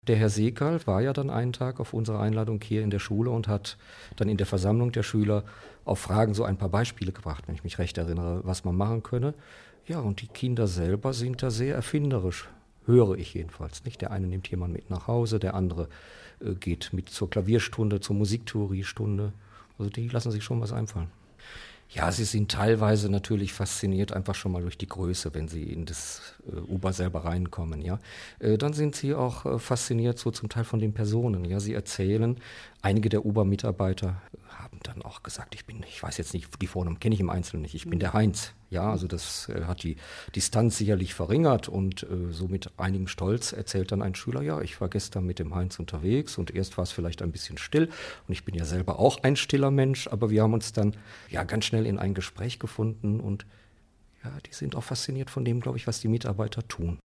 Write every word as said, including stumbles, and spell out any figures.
Der Herr Seekerl war ja dann einen Tag auf unsere Einladung hier in der Schule und hat dann in der Versammlung der Schüler auf Fragen so ein paar Beispiele gebracht, wenn ich mich recht erinnere, was man machen könne. Ja, und die Kinder selber sind da sehr erfinderisch, höre ich jedenfalls, nicht? Der eine nimmt jemanden mit nach Hause, der andere äh, geht mit zur Klavierstunde, zur Musiktheoriestunde. Also die lassen sich schon was einfallen. Ja, sie sind teilweise natürlich fasziniert, einfach schon mal durch die Größe, wenn sie in das äh, Uber selber reinkommen, ja. Äh, dann sind sie auch äh, fasziniert so zum Teil von den Personen, ja. Sie erzählen, einige der Uber-Mitarbeiter haben dann auch gesagt, ich bin, ich weiß jetzt nicht, die Vornamen kenne ich im Einzelnen nicht, ich bin der Heinz, ja. Also das äh, hat die Distanz sicherlich verringert und äh, so mit einigem Stolz erzählt dann ein Schüler, ja, ich war gestern mit dem Heinz unterwegs und erst war es vielleicht ein bisschen still und ich bin ja selber auch ein stiller Mensch, aber wir haben uns dann ja ganz schnell in ein Gespräch gefunden und ja, die sind auch fasziniert von dem, glaube ich, was die Mitarbeiter tun.